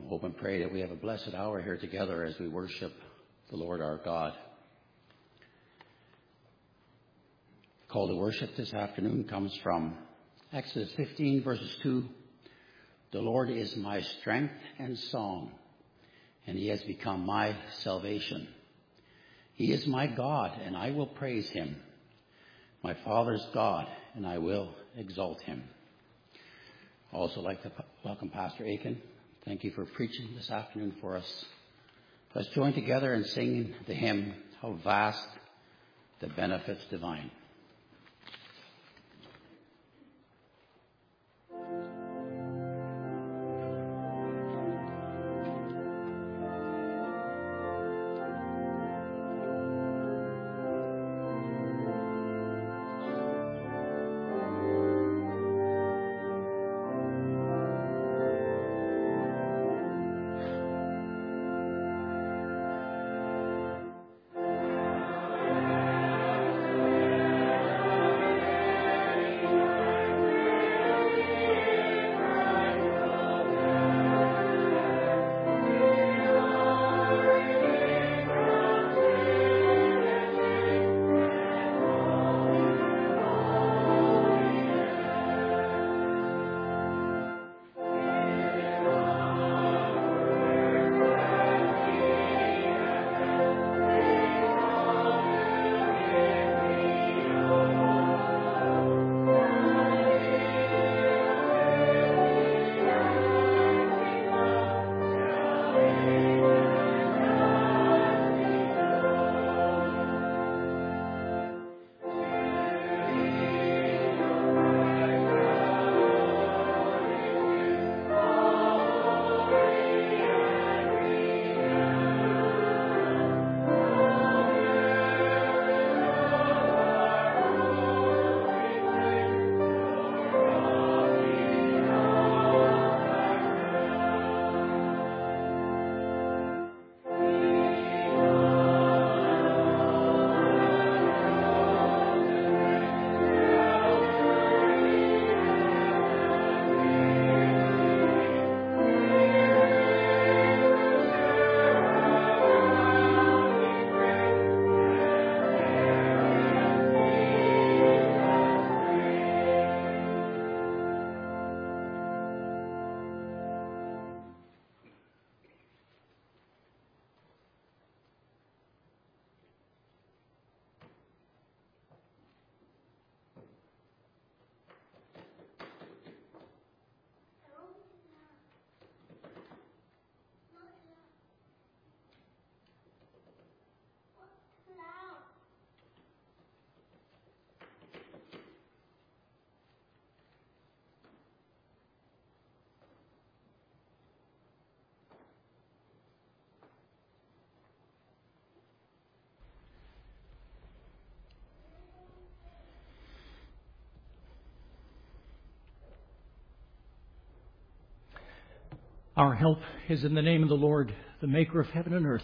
hope and pray that we have a blessed hour here together as we worship the Lord our God. The call to worship this afternoon comes from Exodus 15, verses 2. The Lord is my strength and song, and he has become my salvation. He is my God, and I will praise him, my Father's God, and I will exalt him. I'd also like to welcome Pastor Aiken. Thank you for preaching this afternoon for us. Let's join together in singing the hymn, How Vast the Benefits Divine. Our help is in the name of the Lord, the maker of heaven and earth.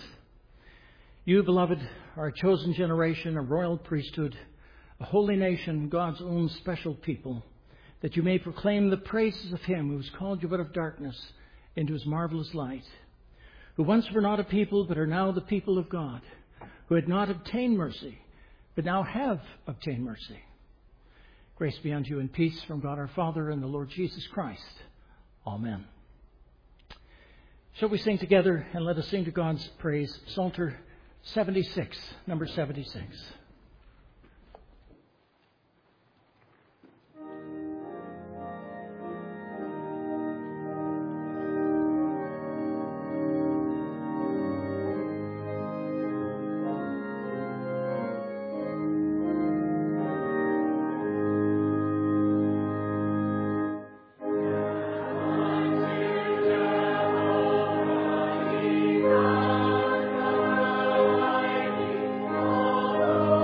You, beloved, are a chosen generation, a royal priesthood, a holy nation, God's own special people, that you may proclaim the praises of him who has called you out of darkness into his marvelous light, who once were not a people, but are now the people of God, who had not obtained mercy, but now have obtained mercy. Grace be unto you and peace from God our Father and the Lord Jesus Christ. Amen. Shall we sing together, and let us sing to God's praise, Psalter 76, number 76. Oh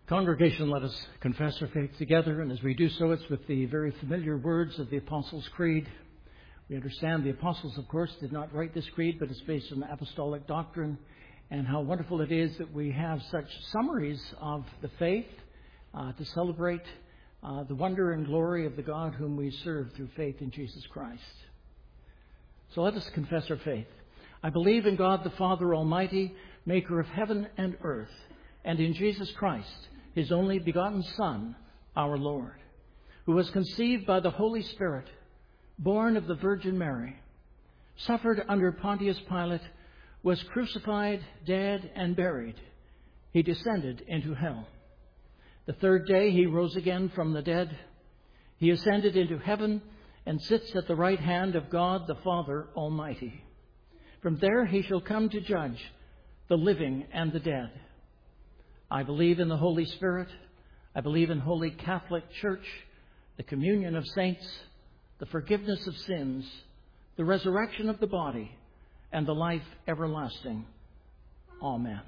Congregation, let us confess our faith together, and as we do so, it's with the very familiar words of the Apostles' Creed. We understand the Apostles, of course, did not write this creed, but it's based on apostolic doctrine, and how wonderful it is that we have such summaries of the faith to celebrate the wonder and glory of the God whom we serve through faith in Jesus Christ. So let us confess our faith. I believe in God the Father Almighty, maker of heaven and earth, and in Jesus Christ, His only begotten Son, our Lord, who was conceived by the Holy Spirit, born of the Virgin Mary, suffered under Pontius Pilate, was crucified, dead, and buried. He descended into hell. The third day He rose again from the dead. He ascended into heaven and sits at the right hand of God the Father Almighty. From there He shall come to judge the living and the dead. I believe in the Holy Spirit. I believe in Holy Catholic Church, the communion of saints, the forgiveness of sins, the resurrection of the body, and the life everlasting. Amen.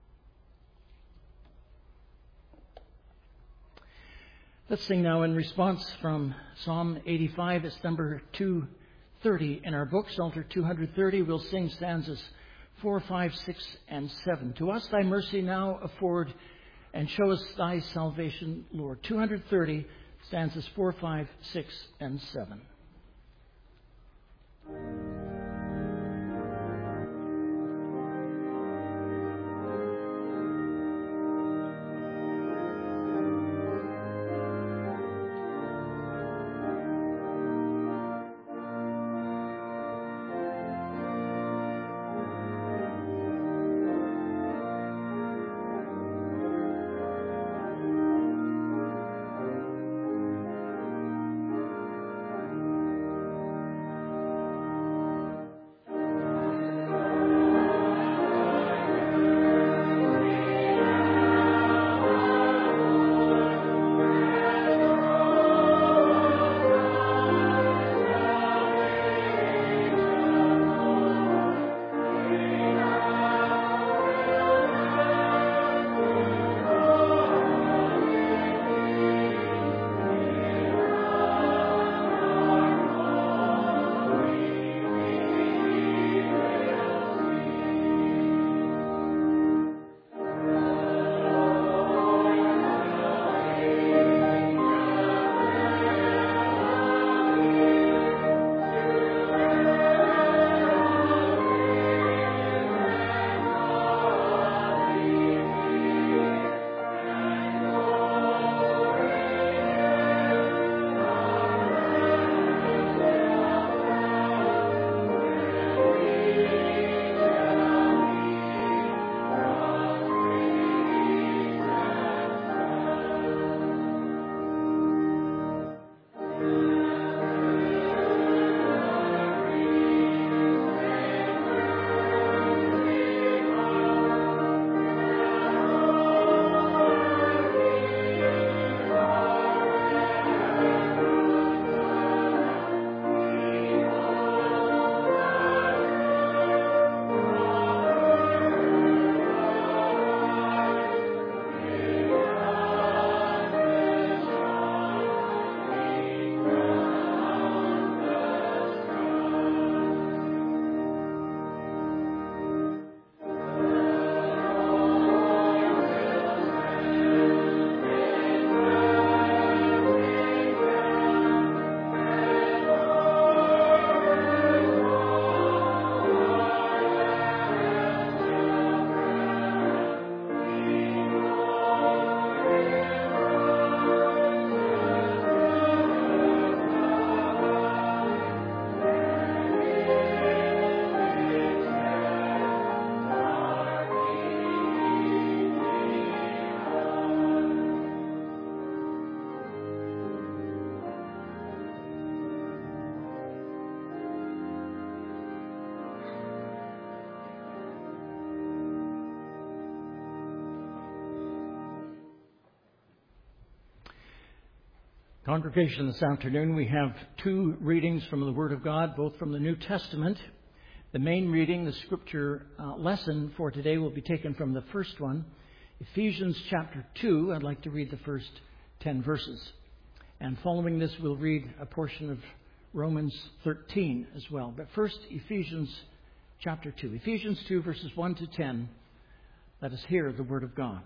Let's sing now in response from Psalm 85. It's number 230 in our book, Psalter 230. We'll sing stanzas 4, 5, 6, and 7. To us thy mercy now afford, and show us thy salvation, Lord. 230, stanzas 4, 5, 6, and 7. Congregation, this afternoon we have two readings from the Word of God, both from the New Testament. The main reading, the scripture lesson for today, will be taken from the first one Ephesians chapter 2. I'd like to read the first 10 verses. And following this, we'll read a portion of Romans 13 as well. But first, Ephesians chapter 2. Ephesians 2, verses 1 to 10. Let us hear the word of God.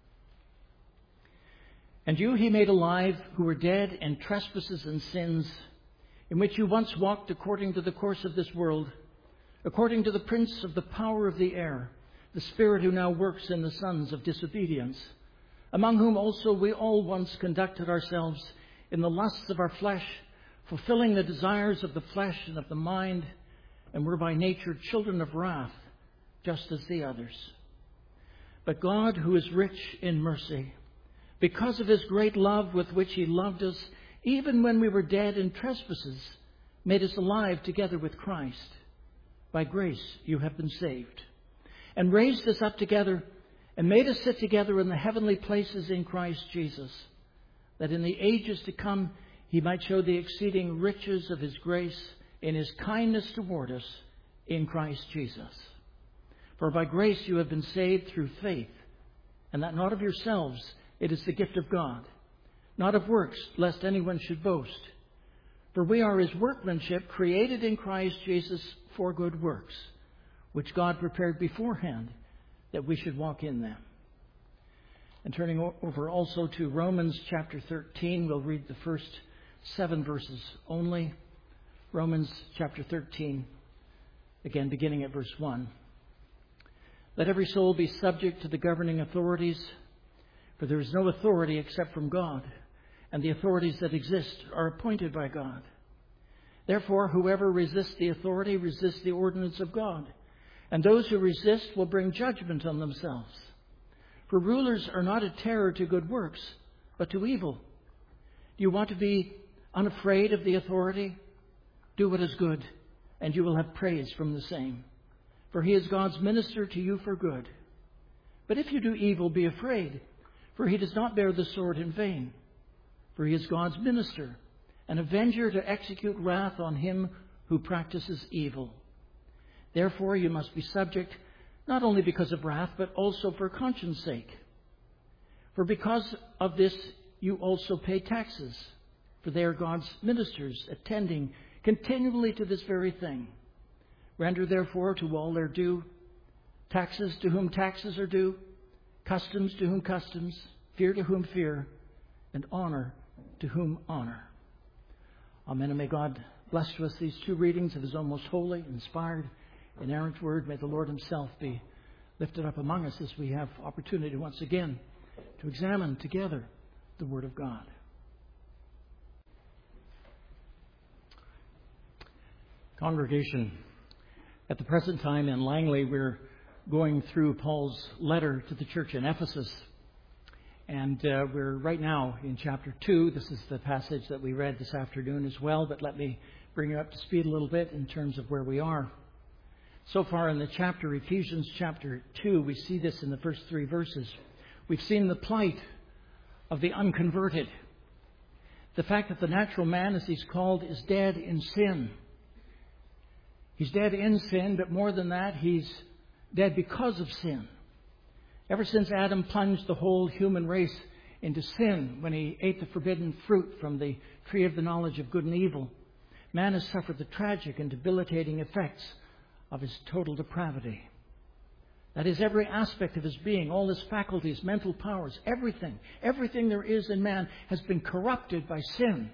And you he made alive, who were dead in trespasses and sins, in which you once walked according to the course of this world, according to the prince of the power of the air, the spirit who now works in the sons of disobedience, among whom also we all once conducted ourselves in the lusts of our flesh, fulfilling the desires of the flesh and of the mind, and were by nature children of wrath, just as the others. But God, who is rich in mercy, because of his great love with which he loved us, even when we were dead in trespasses, made us alive together with Christ. By grace you have been saved, and raised us up together, and made us sit together in the heavenly places in Christ Jesus, that in the ages to come he might show the exceeding riches of his grace in his kindness toward us in Christ Jesus. For by grace you have been saved through faith, and that not of yourselves, it is the gift of God, not of works, lest anyone should boast. For we are his workmanship, created in Christ Jesus for good works, which God prepared beforehand that we should walk in them. And turning over also to Romans chapter 13, we'll read the first 7 verses only. Romans chapter 13, again beginning at verse 1. Let every soul be subject to the governing authorities, for there is no authority except from God, and the authorities that exist are appointed by God. Therefore, whoever resists the authority resists the ordinance of God, and those who resist will bring judgment on themselves. For rulers are not a terror to good works, but to evil. Do you want to be unafraid of the authority? Do what is good, and you will have praise from the same. For he is God's minister to you for good. But if you do evil, be afraid, for he does not bear the sword in vain. For he is God's minister, an avenger to execute wrath on him who practices evil. Therefore you must be subject, not only because of wrath, but also for conscience sake. For because of this you also pay taxes, for they are God's ministers, attending continually to this very thing. Render therefore to all their due, taxes to whom taxes are due, customs to whom customs, fear to whom fear, and honor to whom honor. Amen. And may God bless to us these 2 readings of his own most holy, inspired, inerrant word. May the Lord himself be lifted up among us as we have opportunity once again to examine together the word of God. Congregation, at the present time in Langley, we're going through Paul's letter to the church in Ephesus. And we're right now in chapter 2. This is the passage that we read this afternoon as well, but let me bring you up to speed a little bit in terms of where we are. So far in the chapter, Ephesians chapter 2, we see this in the first 3 verses. We've seen the plight of the unconverted. The fact that the natural man, as he's called, is dead in sin. He's dead in sin, but more than that, he's dead because of sin. Ever since Adam plunged the whole human race into sin when he ate the forbidden fruit from the tree of the knowledge of good and evil, man has suffered the tragic and debilitating effects of his total depravity. That is, every aspect of his being, all his faculties, mental powers, everything there is in man has been corrupted by sin.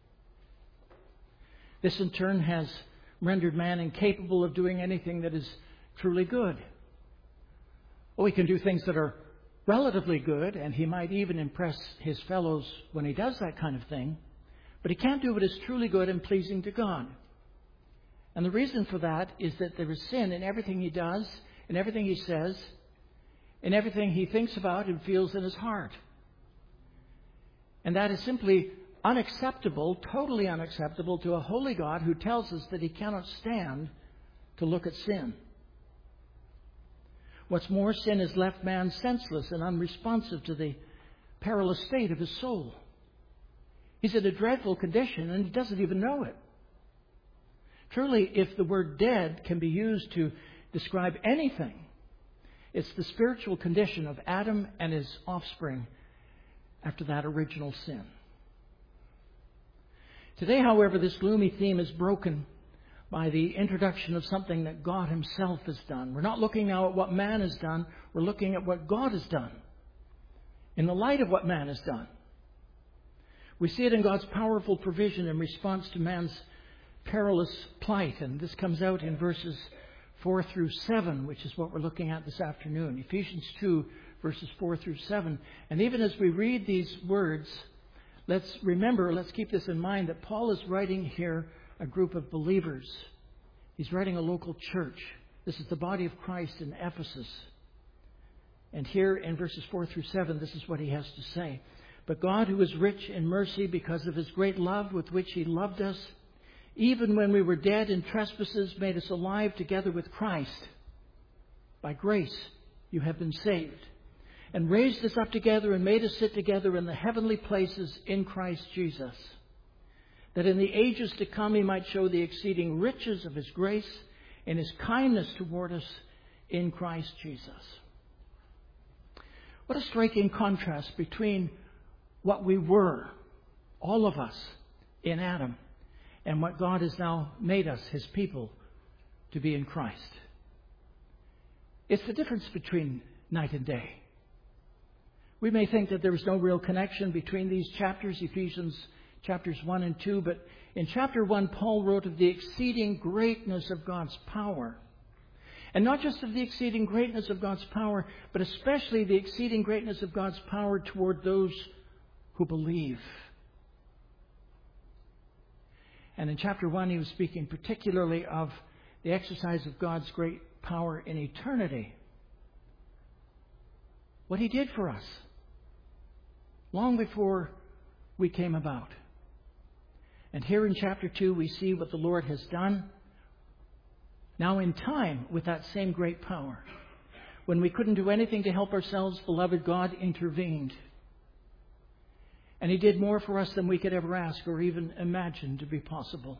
This in turn has rendered man incapable of doing anything that is truly good. Well, he can do things that are relatively good, and he might even impress his fellows when he does that kind of thing, but he can't do what is truly good and pleasing to God. And the reason for that is that there is sin in everything he does, in everything he says, in everything he thinks about and feels in his heart. And that is simply unacceptable, totally unacceptable to a holy God who tells us that he cannot stand to look at sin. What's more, sin has left man senseless and unresponsive to the perilous state of his soul. He's in a dreadful condition and he doesn't even know it. Truly, if the word dead can be used to describe anything, It's the spiritual condition of Adam and his offspring after that original sin. Today, however, this gloomy theme is broken by the introduction of something that God Himself has done. We're not looking now at what man has done. We're looking at what God has done in the light of what man has done. We see it in God's powerful provision in response to man's perilous plight. And this comes out in verses 4 through 7, which is what we're looking at this afternoon. Ephesians 2, verses 4 through 7. And even as we read these words, let's keep this in mind, that Paul is writing here a group of believers. He's writing a local church. This is the body of Christ in Ephesus. And here in verses 4 through 7, this is what he has to say. But God, who is rich in mercy because of His great love with which He loved us, even when we were dead in trespasses, made us alive together with Christ. By grace you have been saved, and raised us up together and made us sit together in the heavenly places in Christ Jesus, that in the ages to come He might show the exceeding riches of His grace and His kindness toward us in Christ Jesus. What a striking contrast between what we were, all of us, in Adam, and what God has now made us, His people, to be in Christ. It's the difference between night and day. We may think that there is no real connection between these chapters, Ephesians chapters 1 and 2, but in chapter 1, Paul wrote of the exceeding greatness of God's power. And not just of the exceeding greatness of God's power, but especially the exceeding greatness of God's power toward those who believe. And in chapter 1, he was speaking particularly of the exercise of God's great power in eternity. What He did for us long before we came about. And here in chapter 2, we see what the Lord has done now in time with that same great power. When we couldn't do anything to help ourselves, beloved, God intervened. And He did more for us than we could ever ask or even imagine to be possible.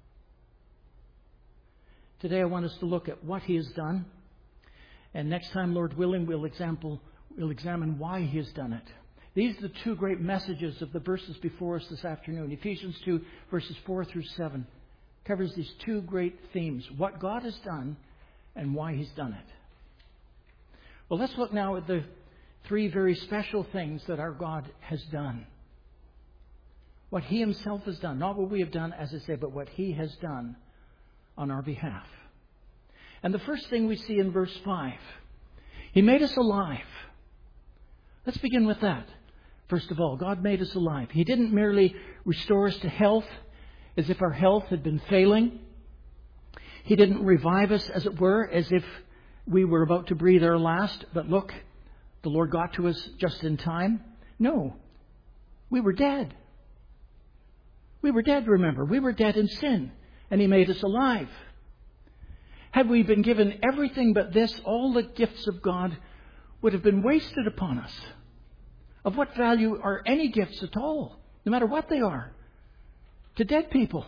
Today I want us to look at what He has done. And next time, Lord willing, we'll examine why He has done it. These are the two great messages of the verses before us this afternoon. Ephesians 2, verses 4 through 7, covers these two great themes: what God has done and why He's done it. Well, let's look now at the three very special things that our God has done. What He Himself has done. Not what we have done, as I say, but what He has done on our behalf. And the first thing we see in verse 5. He made us alive. Let's begin with that. First of all, God made us alive. He didn't merely restore us to health as if our health had been failing. He didn't revive us, as it were, as if we were about to breathe our last. But look, the Lord got to us just in time. No, we were dead. We were dead, remember. We were dead in sin, and He made us alive. Had we been given everything but this, all the gifts of God would have been wasted upon us. Of what value are any gifts at all, no matter what they are, to dead people?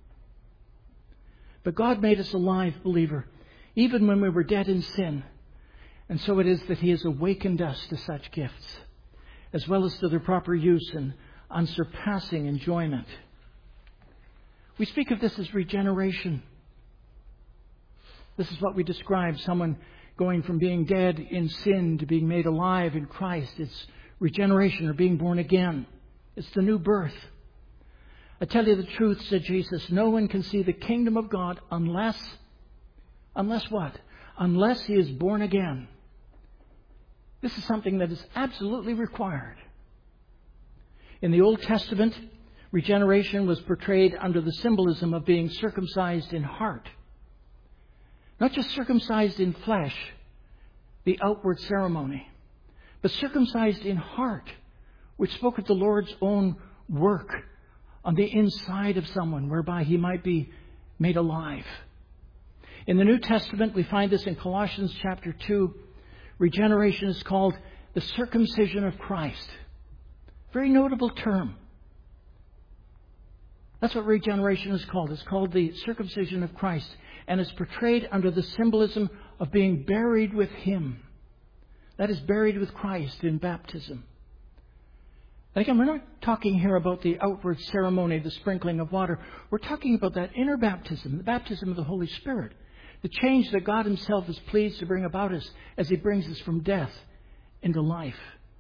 But God made us alive, believer, even when we were dead in sin. And so it is that He has awakened us to such gifts, as well as to their proper use and unsurpassing enjoyment. We speak of this as regeneration. This is what we describe, someone going from being dead in sin to being made alive in Christ. It's regeneration, or being born again. It's the new birth. I tell you the truth, said Jesus, no one can see the kingdom of God unless what? Unless he is born again. This is something that is absolutely required. In the Old Testament, regeneration was portrayed under the symbolism of being circumcised in heart. Not just circumcised in flesh, the outward ceremony, but circumcised in heart, which spoke of the Lord's own work on the inside of someone, whereby he might be made alive. In the New Testament, we find this in Colossians chapter 2. Regeneration is called the circumcision of Christ. Very notable term. That's what regeneration is called. It's called the circumcision of Christ. And it's portrayed under the symbolism of being buried with Him That is buried with Christ in baptism. And again, we're not talking here about the outward ceremony, the sprinkling of water. We're talking about that inner baptism, the baptism of the Holy Spirit. The change that God Himself is pleased to bring about us as He brings us from death into life.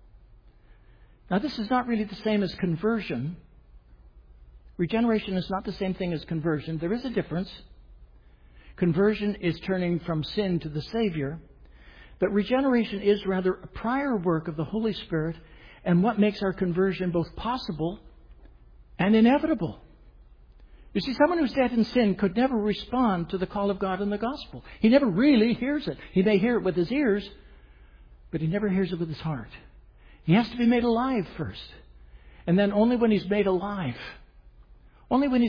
Now, this is not really the same as conversion. Regeneration is not the same thing as conversion. There is a difference. Conversion is turning from sin to the Savior. But regeneration is rather a prior work of the Holy Spirit and what makes our conversion both possible and inevitable. You see, someone who's dead in sin could never respond to the call of God in the gospel. He never really hears it. He may hear it with his ears, but he never hears it with his heart. He has to be made alive first. And then only when he's made alive, only when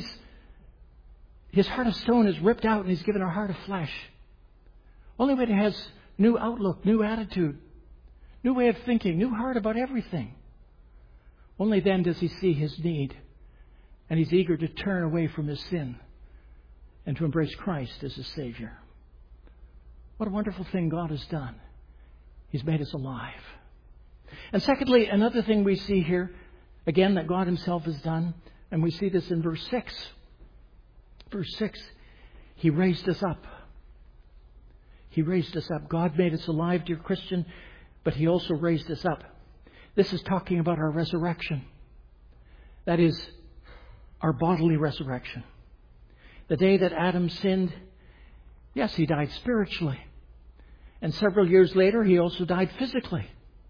his heart of stone is ripped out and he's given a heart of flesh, only when he has new outlook, new attitude, new way of thinking, new heart about everything, only then does he see his need. And he's eager to turn away from his sin and to embrace Christ as his Savior. What a wonderful thing God has done. He's made us alive. And secondly, another thing we see here, again, that God Himself has done, and we see this in verse 6. Verse 6, He raised us up. He raised us up. God made us alive, dear Christian, but He also raised us up. This is talking about our resurrection. That is, our bodily resurrection. The day that Adam sinned, yes, he died spiritually. And several years later, he also died physically.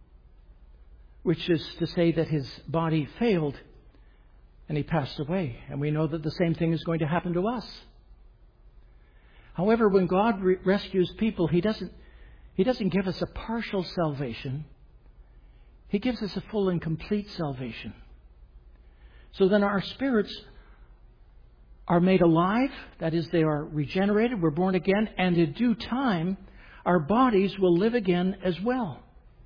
Which is to say that his body failed and he passed away. And we know that the same thing is going to happen to us. However, when God rescues people, He doesn't give us a partial salvation. He gives us a full and complete salvation. So then our spirits are made alive, that is, they are regenerated, we're born again, and in due time, our bodies will live again as well.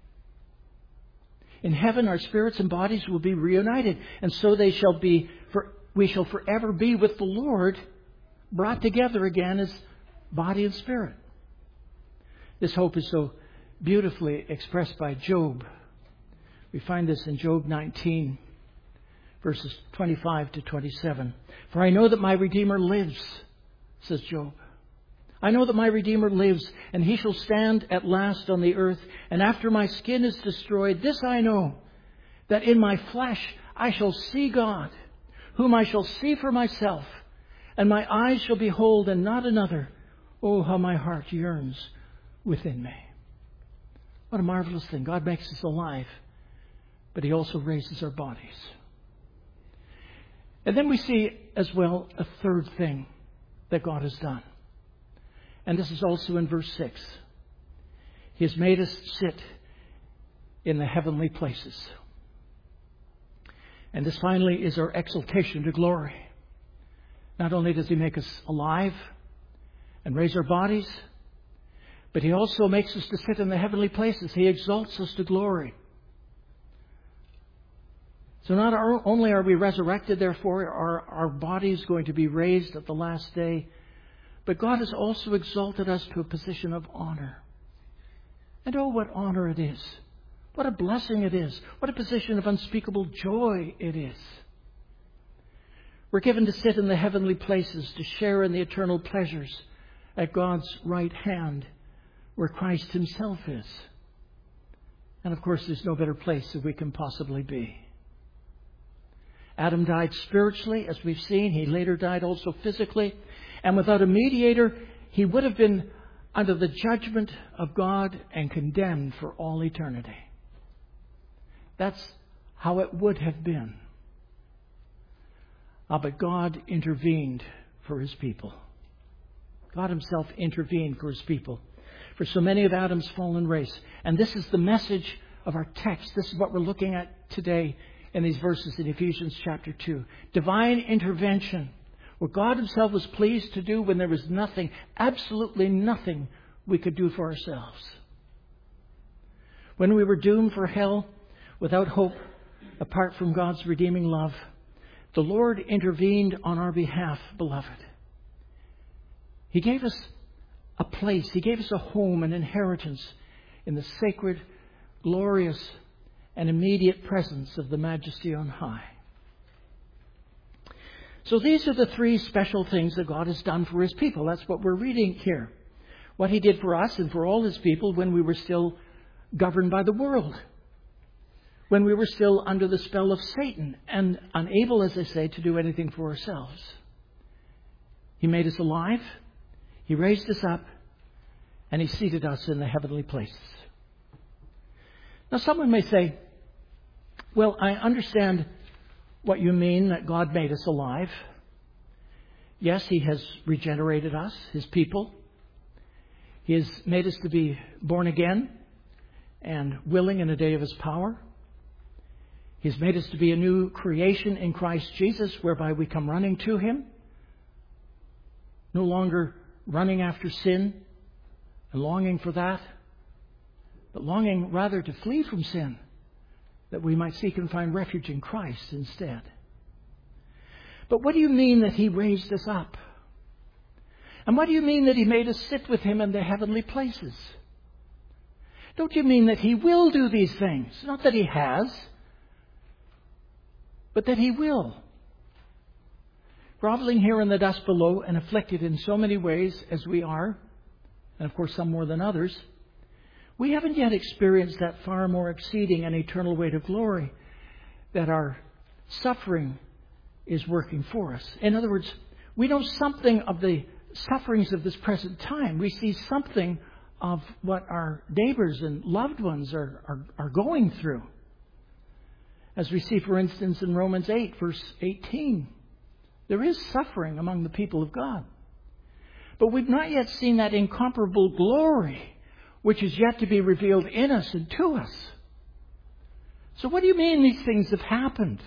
In heaven, our spirits and bodies will be reunited, and so they shall be. We shall forever be with the Lord, brought together again as body and spirit. This hope is so beautifully expressed by Job. We find this in Job 19. Verses 25 to 27. For I know that my Redeemer lives, says Job. I know that my Redeemer lives, and He shall stand at last on the earth. And after my skin is destroyed, this I know, that in my flesh I shall see God, whom I shall see for myself, and my eyes shall behold and not another. Oh, how my heart yearns within me. What a marvelous thing. God makes us alive, but He also raises our bodies. And then we see as well a third thing that God has done. And this is also in verse 6. He has made us sit in the heavenly places. And this finally is our exaltation to glory. Not only does He make us alive and raise our bodies, but He also makes us to sit in the heavenly places. He exalts us to glory. So not only are we resurrected, therefore, are our bodies going to be raised at the last day, but God has also exalted us to a position of honor. And oh, what honor it is. What a blessing it is. What a position of unspeakable joy it is. We're given to sit in the heavenly places, to share in the eternal pleasures at God's right hand, where Christ Himself is. And of course, there's no better place that we can possibly be. Adam died spiritually, as we've seen. He later died also physically. And without a mediator, he would have been under the judgment of God and condemned for all eternity. That's how it would have been. But God intervened for His people. God Himself intervened for His people. For so many of Adam's fallen race. And this is the message of our text. This is what we're looking at today in these verses in Ephesians chapter 2. Divine intervention. What God Himself was pleased to do when there was nothing, absolutely nothing we could do for ourselves. When we were doomed for hell, without hope, apart from God's redeeming love, the Lord intervened on our behalf, beloved. He gave us a place. He gave us a home, an inheritance in the sacred glorious and immediate presence of the Majesty on high. So these are the three special things that God has done for His people. That's what we're reading here. What He did for us and for all His people when we were still governed by the world. When we were still under the spell of Satan and unable, as I say, to do anything for ourselves. He made us alive. He raised us up. And He seated us in the heavenly places. Now someone may say, well, I understand what you mean that God made us alive. Yes, He has regenerated us, His people. He has made us to be born again and willing in a day of His power. He has made us to be a new creation in Christ Jesus, whereby we come running to Him. No longer running after sin and longing for that, but longing rather to flee from sin, that we might seek and find refuge in Christ instead. But what do you mean that He raised us up? And what do you mean that He made us sit with Him in the heavenly places? Don't you mean that He will do these things? Not that He has, but that He will. Groveling here in the dust below and afflicted in so many ways as we are, and of course some more than others, we haven't yet experienced that far more exceeding and eternal weight of glory that our suffering is working for us. In other words, we know something of the sufferings of this present time. We see something of what our neighbors and loved ones are going through. As we see, for instance, in Romans 8, verse 18, there is suffering among the people of God. But we've not yet seen that incomparable glory which is yet to be revealed in us and to us. So what do you mean these things have happened?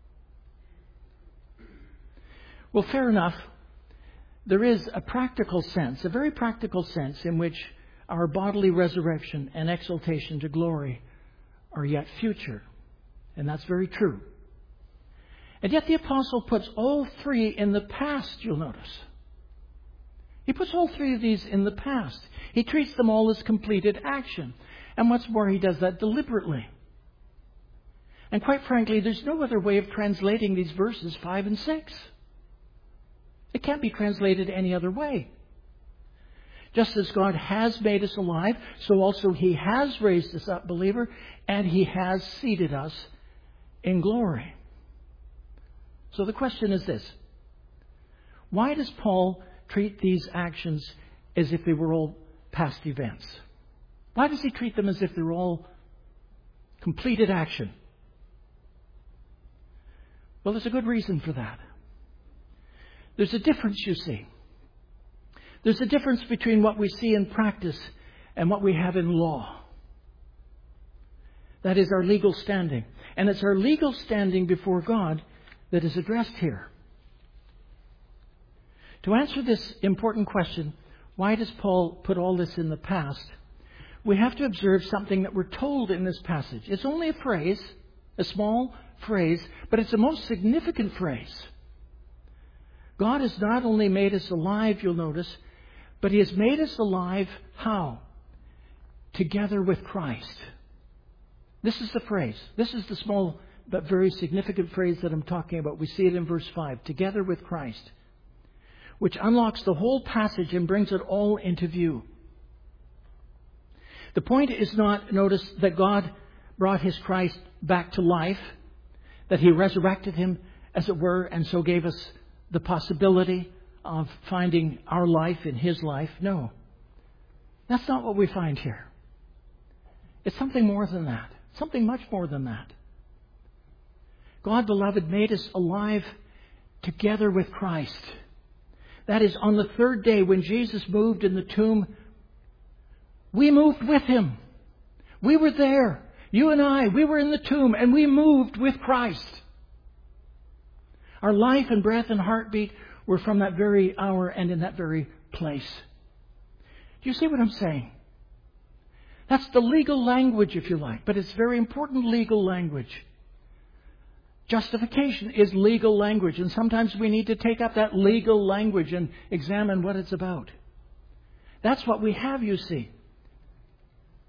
Well, fair enough. There is a practical sense, a very practical sense, in which our bodily resurrection and exaltation to glory are yet future. And that's very true. And yet the apostle puts all three in the past, you'll notice. He puts all three of these in the past. He treats them all as completed action. And what's more, he does that deliberately. And quite frankly, there's no other way of translating these verses 5 and 6. It can't be translated any other way. Just as God has made us alive, so also He has raised us up, believer, and He has seated us in glory. So the question is this: why does Paul treat these actions as if they were all past events? Why does he treat them as if they were all completed action? Well, there's a good reason for that. There's a difference, you see. There's a difference between what we see in practice and what we have in law. That is our legal standing. And it's our legal standing before God that is addressed here. To answer this important question, why does Paul put all this in the past? We have to observe something that we're told in this passage. It's only a phrase, a small phrase, but it's a most significant phrase. God has not only made us alive, you'll notice, but He has made us alive how? Together with Christ. This is the phrase. This is the small but very significant phrase that I'm talking about. We see it in verse 5. Together with Christ. Which unlocks the whole passage and brings it all into view. The point is not, notice, that God brought His Christ back to life. That He resurrected Him, as it were, and so gave us the possibility of finding our life in His life. No. That's not what we find here. It's something more than that. Something much more than that. God, beloved, made us alive together with Christ. That is, on the third day when Jesus moved in the tomb, we moved with Him. We were there. You and I, we were in the tomb and we moved with Christ. Our life and breath and heartbeat were from that very hour and in that very place. Do you see what I'm saying? That's the legal language, if you like, but it's very important legal language. Justification is legal language, and sometimes we need to take up that legal language and examine what it's about. That's what we have, you see.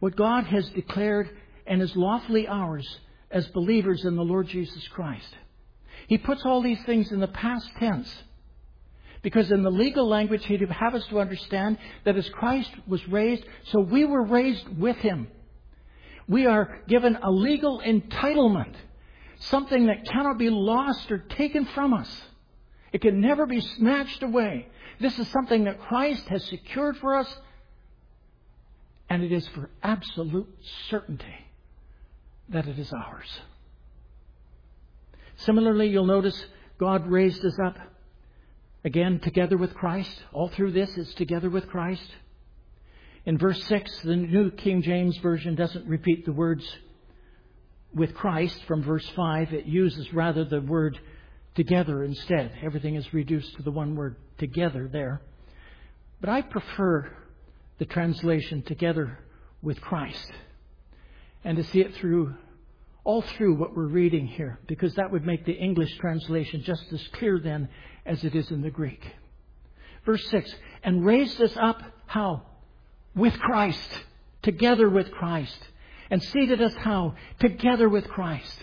what God has declared and is lawfully ours as believers in the Lord Jesus Christ. He puts all these things in the past tense, because in the legal language he'd have us to understand that as Christ was raised, so we were raised with him. We are given a legal entitlement, something that cannot be lost or taken from us. It can never be snatched away. This is something that Christ has secured for us, and it is for absolute certainty that it is ours. Similarly, you'll notice God raised us up again together with Christ. All through this, it's together with Christ. In verse 6, the New King James Version doesn't repeat the words with Christ from verse 5. It uses rather the word together instead. Everything is reduced to the one word together there. But I prefer the translation together with Christ, and to see it all through what we're reading here, because that would make the English translation just as clear then as it is in the Greek. Verse 6, and raised us up, how? With Christ, together with Christ. And seated us how? Together with Christ.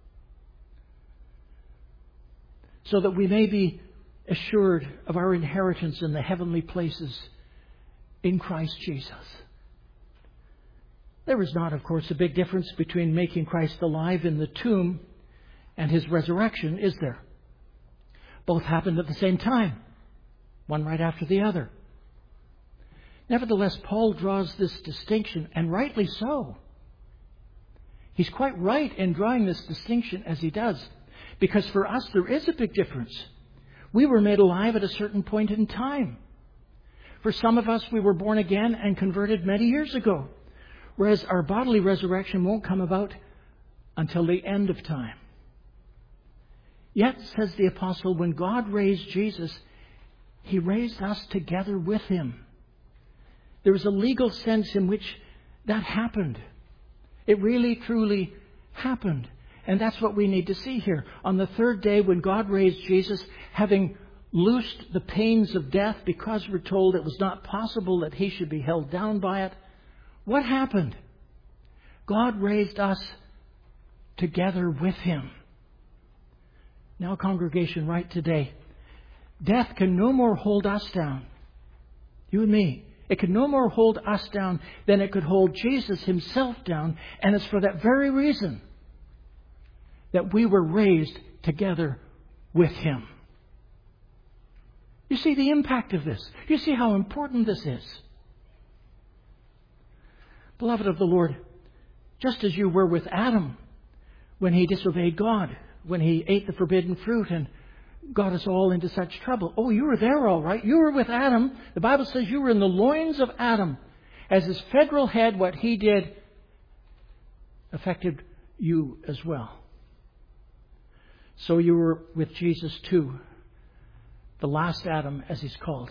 So that we may be assured of our inheritance in the heavenly places in Christ Jesus. There is not, of course, a big difference between making Christ alive in the tomb and his resurrection, is there? Both happened at the same time, one right after the other. Nevertheless, Paul draws this distinction, and rightly so. He's quite right in drawing this distinction as he does, because for us there is a big difference. We were made alive at a certain point in time. For some of us, we were born again and converted many years ago, whereas our bodily resurrection won't come about until the end of time. Yet, says the apostle, when God raised Jesus, he raised us together with him. There is a legal sense in which that happened. It really, truly happened. And that's what we need to see here. On the third day, when God raised Jesus, having loosed the pains of death, because we're told it was not possible that he should be held down by it, what happened? God raised us together with him. Now, congregation, right today, death can no more hold us down. You and me. It can no more hold us down than it could hold Jesus himself down. And it's for that very reason that we were raised together with him. You see the impact of this. You see how important this is. Beloved of the Lord, just as you were with Adam when he disobeyed God, when he ate the forbidden fruit and got us all into such trouble. Oh, you were there all right. You were with Adam. The Bible says you were in the loins of Adam. As his federal head, what he did affected you as well. So you were with Jesus too. The last Adam, as he's called.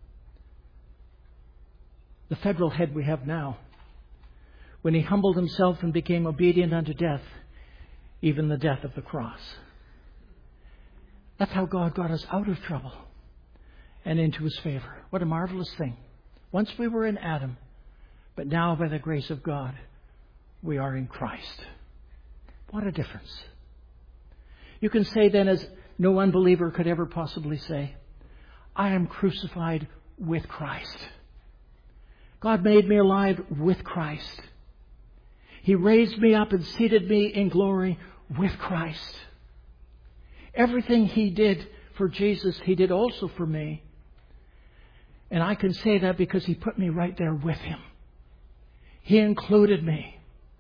The federal head we have now. When he humbled himself and became obedient unto death, even the death of the cross. That's how God got us out of trouble and into his favor. What a marvelous thing. Once we were in Adam, but now by the grace of God, we are in Christ. What a difference. You can say then, as no unbeliever could ever possibly say, I am crucified with Christ. God made me alive with Christ. He raised me up and seated me in glory with Christ. Everything he did for Jesus, he did also for me. And I can say that because he put me right there with him. He included me.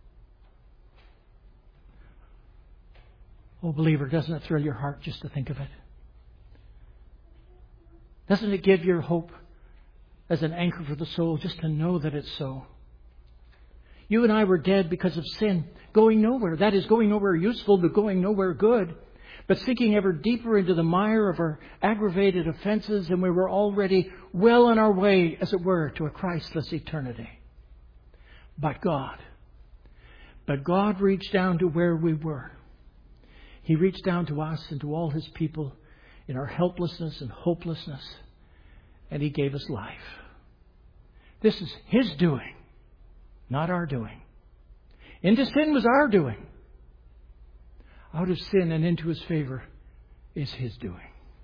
Oh, believer, doesn't it thrill your heart just to think of it? Doesn't it give your hope as an anchor for the soul just to know that it's so? You and I were dead because of sin, going nowhere. That is, going nowhere useful, but going nowhere good. But sinking ever deeper into the mire of our aggravated offenses, and we were already well on our way, as it were, to a Christless eternity. But God reached down to where we were. He reached down to us and to all his people in our helplessness and hopelessness, and he gave us life. This is his doing. not our doing. Into sin was our doing. Out of sin and into His favor is His doing.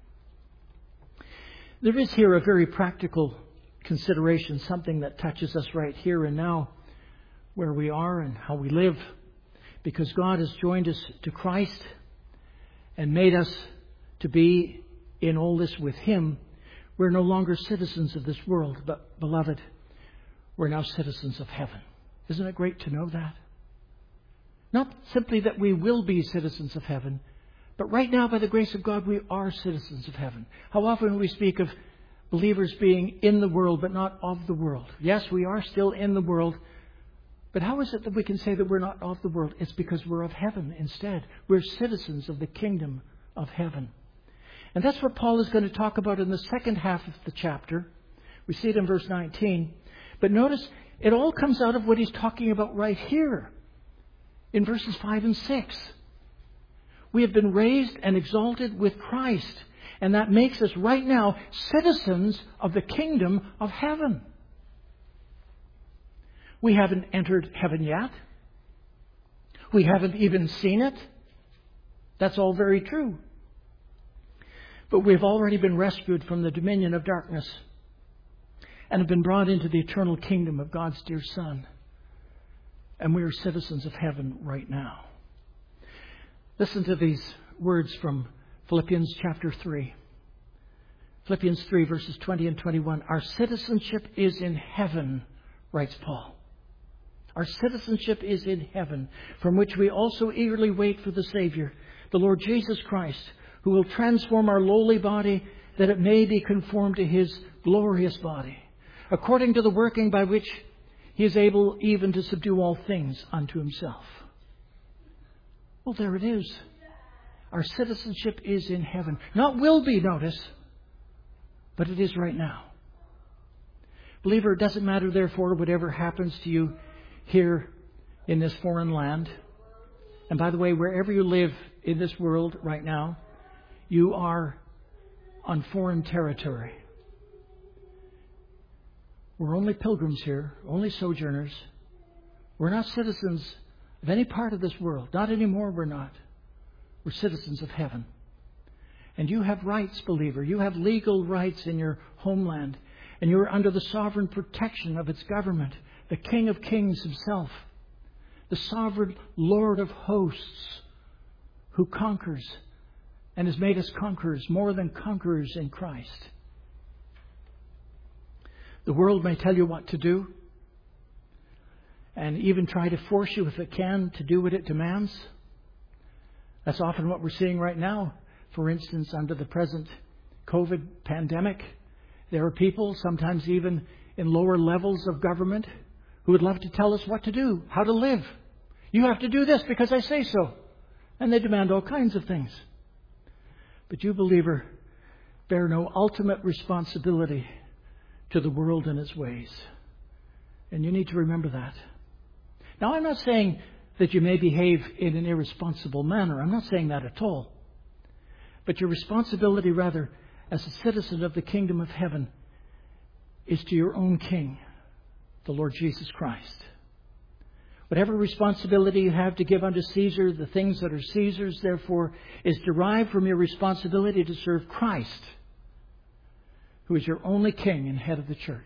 There is here a very practical consideration, something that touches us right here and now, where we are and how we live, because God has joined us to Christ and made us to be in all this with Him. We're no longer citizens of this world, but, beloved, we're now citizens of heaven. Isn't it great to know that? Not simply that we will be citizens of heaven, but right now, by the grace of God, we are citizens of heaven. How often we speak of believers being in the world, but not of the world. Yes, we are still in the world, but how is it that we can say that we're not of the world? It's because we're of heaven instead. We're citizens of the kingdom of heaven. And that's what Paul is going to talk about in the second half of the chapter. We see it in verse 19. But notice, it all comes out of what he's talking about right here in verses 5 and 6. We have been raised and exalted with Christ. And that makes us right now citizens of the kingdom of heaven. We haven't entered heaven yet. We haven't even seen it. That's all very true. But we've already been rescued from the dominion of darkness and have been brought into the eternal kingdom of God's dear Son. And we are citizens of heaven right now. Listen to these words from Philippians chapter 3. Philippians 3 verses 20 and 21. Our citizenship is in heaven, writes Paul. Our citizenship is in heaven, from which we also eagerly wait for the Savior, the Lord Jesus Christ, who will transform our lowly body that it may be conformed to His glorious body, according to the working by which He is able even to subdue all things unto Himself. Well, there it is. Our citizenship is in heaven. Not will be, notice, but it is right now. Believer, it doesn't matter, therefore, whatever happens to you here in this foreign land. And by the way, wherever you live in this world right now, you are on foreign territory. We're only pilgrims here, only sojourners. We're not citizens of any part of this world. Not anymore, we're not. We're citizens of heaven. And you have rights, believer. You have legal rights in your homeland. And you are under the sovereign protection of its government, the King of Kings Himself, the sovereign Lord of hosts, who conquers and has made us conquerors, more than conquerors in Christ. The world may tell you what to do, and even try to force you, if it can, to do what it demands. That's often what we're seeing right now. For instance, under the present COVID pandemic, there are people, sometimes even in lower levels of government, who would love to tell us what to do, how to live. You have to do this because I say so. And they demand all kinds of things. But you, believer, bear no ultimate responsibility to the world and its ways. And you need to remember that. Now, I'm not saying that you may behave in an irresponsible manner. I'm not saying that at all. But your responsibility, rather, as a citizen of the kingdom of heaven, is to your own King, the Lord Jesus Christ. Whatever responsibility you have to give unto Caesar the things that are Caesar's, therefore, is derived from your responsibility to serve Christ, who is your only King and head of the church.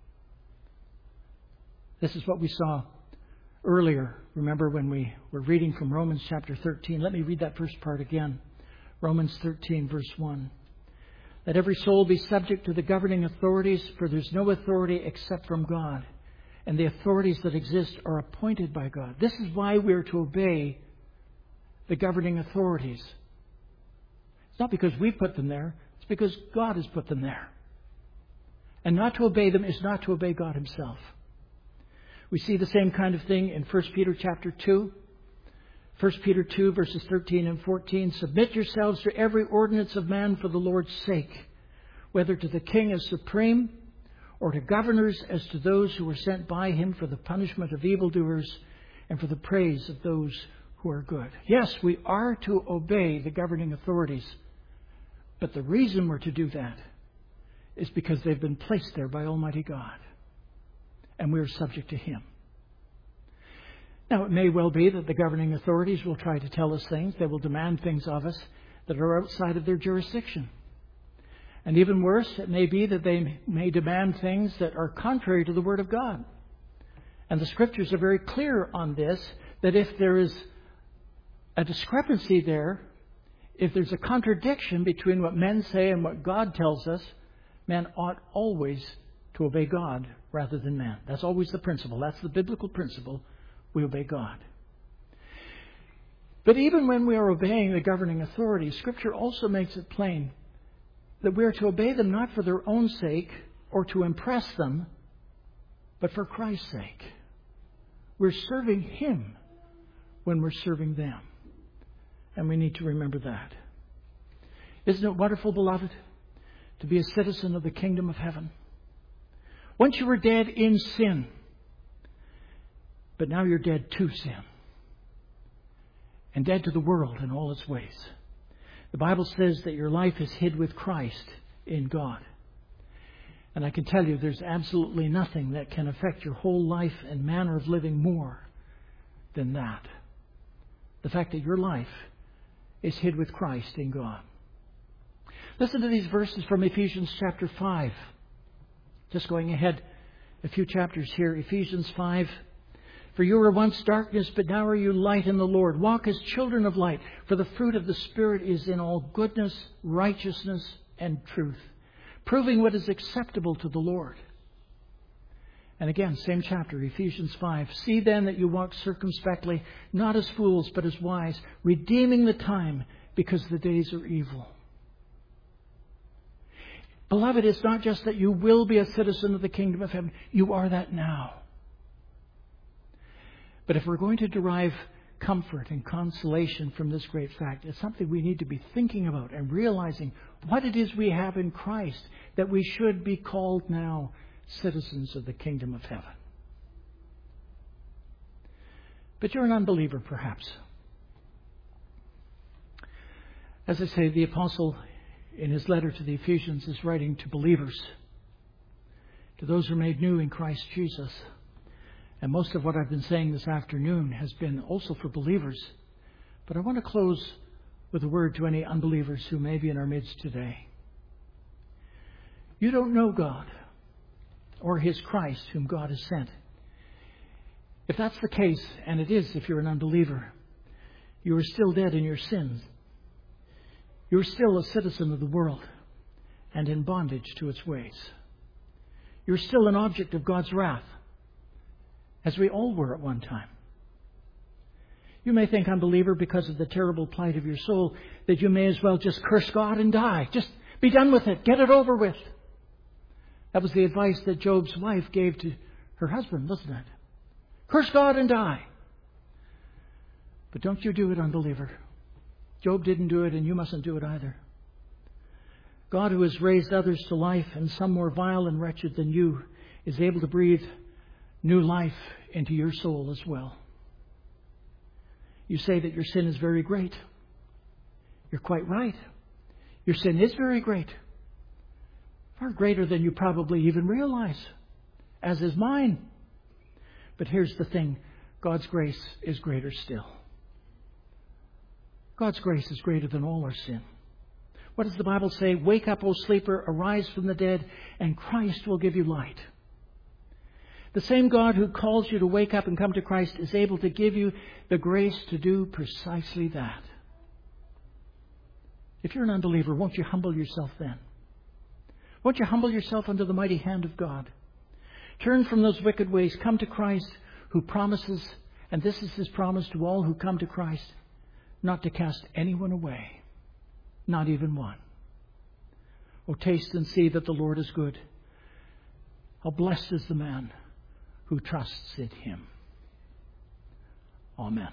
This is what we saw earlier. Remember when we were reading from Romans chapter 13. Let me read that first part again. Romans 13, verse 1. Let every soul be subject to the governing authorities, for there's no authority except from God. And the authorities that exist are appointed by God. This is why we're to obey the governing authorities. It's not because we put them there. It's because God has put them there. And not to obey them is not to obey God Himself. We see the same kind of thing in 1 Peter chapter 2. 1 Peter 2, verses 13 and 14. Submit yourselves to every ordinance of man for the Lord's sake, whether to the king as supreme, or to governors as to those who were sent by him for the punishment of evildoers and for the praise of those who are good. Yes, we are to obey the governing authorities. But the reason we're to do that is because they've been placed there by Almighty God. And we're subject to Him. Now, it may well be that the governing authorities will try to tell us things. They will demand things of us that are outside of their jurisdiction. And even worse, it may be that they may demand things that are contrary to the Word of God. And the Scriptures are very clear on this, that if there is a discrepancy there, if there's a contradiction between what men say and what God tells us, man ought always to obey God rather than man. That's always the principle. That's the biblical principle. We obey God. But even when we are obeying the governing authorities, Scripture also makes it plain that we are to obey them not for their own sake or to impress them, but for Christ's sake. We're serving Him when we're serving them. And we need to remember that. Isn't it wonderful, beloved, to be a citizen of the kingdom of heaven? Once you were dead in sin, but now you're dead to sin. And dead to the world in all its ways. The Bible says that your life is hid with Christ in God. And I can tell you there's absolutely nothing that can affect your whole life and manner of living more than that. The fact that your life is hid with Christ in God. Listen to these verses from Ephesians chapter 5. Just going ahead a few chapters here. Ephesians 5. For you were once darkness, but now are you light in the Lord. Walk as children of light, for the fruit of the Spirit is in all goodness, righteousness, and truth, proving what is acceptable to the Lord. And again, same chapter, Ephesians 5. See then that you walk circumspectly, not as fools, but as wise, redeeming the time, because the days are evil. Beloved, it's not just that you will be a citizen of the kingdom of heaven. You are that now. But if we're going to derive comfort and consolation from this great fact, it's something we need to be thinking about and realizing what it is we have in Christ, that we should be called now citizens of the kingdom of heaven. But you're an unbeliever, perhaps. As I say, the apostle in his letter to the Ephesians is writing to believers, to those who are made new in Christ Jesus. And most of what I've been saying this afternoon has been also for believers. But I want to close with a word to any unbelievers who may be in our midst today. You don't know God or His Christ whom God has sent. If that's the case, and it is if you're an unbeliever, you are still dead in your sins. You're still a citizen of the world and in bondage to its ways. You're still an object of God's wrath, as we all were at one time. You may think, unbeliever, because of the terrible plight of your soul, that you may as well just curse God and die. Just be done with it. Get it over with. That was the advice that Job's wife gave to her husband, wasn't it? Curse God and die. But don't you do it, unbeliever. Job didn't do it, and you mustn't do it either. God, who has raised others to life, and some more vile and wretched than you, is able to breathe new life into your soul as well. You say that your sin is very great. You're quite right. Your sin is very great. Far greater than you probably even realize, as is mine. But here's the thing. God's grace is greater still. God's grace is greater than all our sin. What does the Bible say? Wake up, O sleeper, arise from the dead, and Christ will give you light. The same God who calls you to wake up and come to Christ is able to give you the grace to do precisely that. If you're an unbeliever, won't you humble yourself then? Won't you humble yourself under the mighty hand of God? Turn from those wicked ways. Come to Christ, who promises, and this is His promise to all who come to Christ, not to cast anyone away, not even one. Oh, taste and see that the Lord is good. How blessed is the man who trusts in Him. Amen.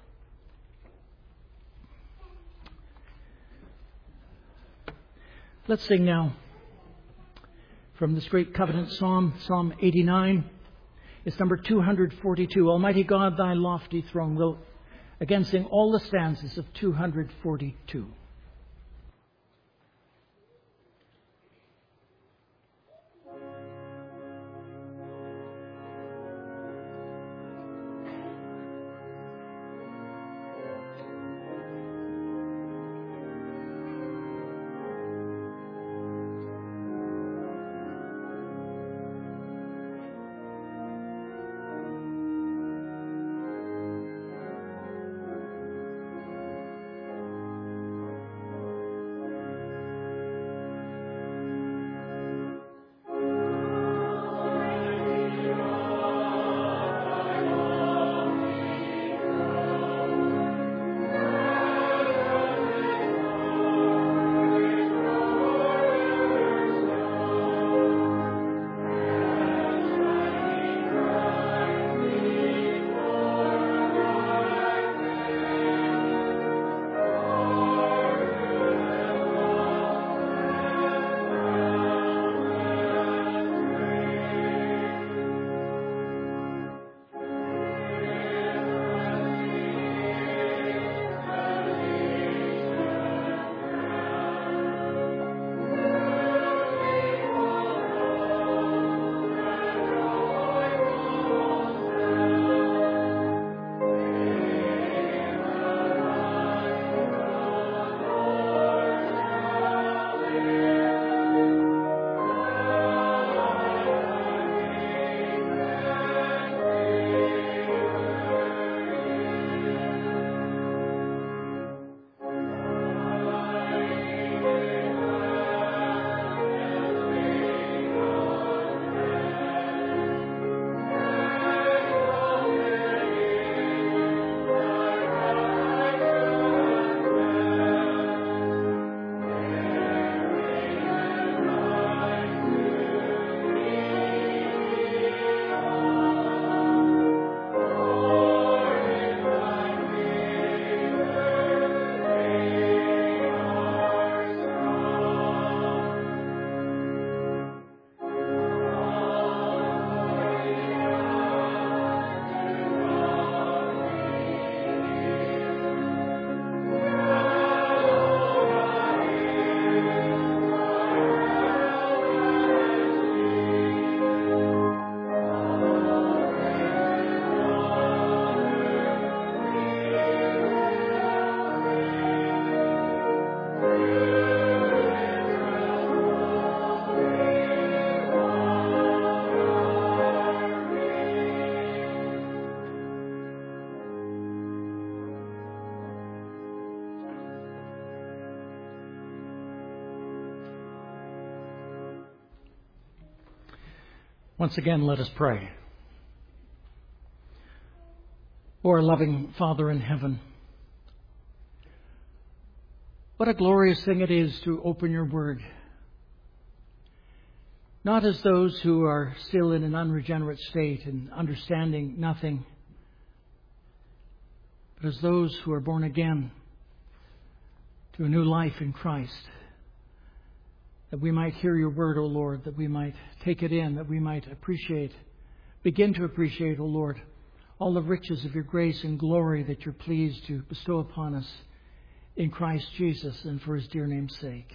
Let's sing now from this great covenant psalm, Psalm 89. It's number 242. Almighty God, thy lofty throne. We'll again sing all the stanzas of 242. Once again, let us pray. O our loving Father in heaven, what a glorious thing it is to open your word. Not as those who are still in an unregenerate state and understanding nothing, but as those who are born again to a new life in Christ. That we might hear your word, O Lord, that we might take it in, that we might begin to appreciate, O Lord, all the riches of your grace and glory that you're pleased to bestow upon us in Christ Jesus and for his dear name's sake.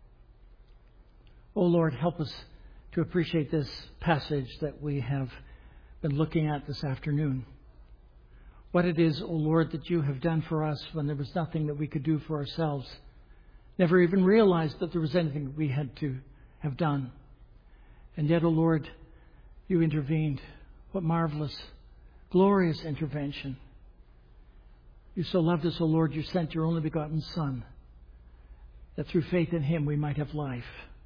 O Lord, help us to appreciate this passage that we have been looking at this afternoon. What it is, O Lord, that you have done for us when there was nothing that we could do for ourselves. Never even realized that there was anything that we had to have done. And yet, O Lord, you intervened. What marvelous, glorious intervention. You so loved us, O Lord, you sent your only begotten Son, that through faith in him we might have life.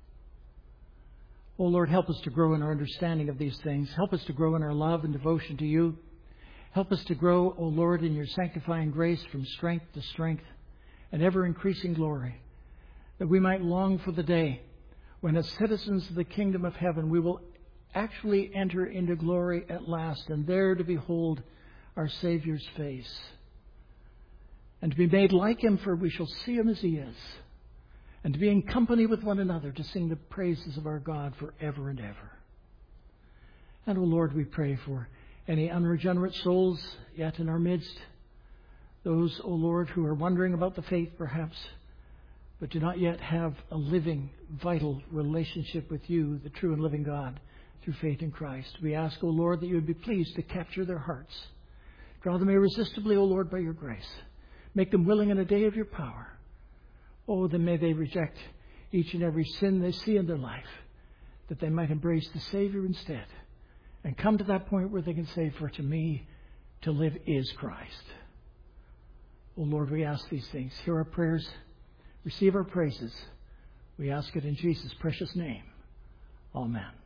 O Lord, help us to grow in our understanding of these things. Help us to grow in our love and devotion to you. Help us to grow, O Lord, in your sanctifying grace from strength to strength and ever-increasing glory, that we might long for the day when, as citizens of the kingdom of heaven, we will actually enter into glory at last, and there to behold our Savior's face, and to be made like him, for we shall see him as he is, and to be in company with one another to sing the praises of our God forever and ever. And, O Lord, we pray for any unregenerate souls yet in our midst, those, O Lord, who are wondering about the faith perhaps, but do not yet have a living, vital relationship with you, the true and living God, through faith in Christ. We ask, O Lord, that you would be pleased to capture their hearts. Draw them irresistibly, O Lord, by your grace. Make them willing in a day of your power. Oh, then may they reject each and every sin they see in their life, that they might embrace the Savior instead, and come to that point where they can say, for to me, to live is Christ. Oh Lord, we ask these things. Hear our prayers. Receive our praises. We ask it in Jesus' precious name. Amen.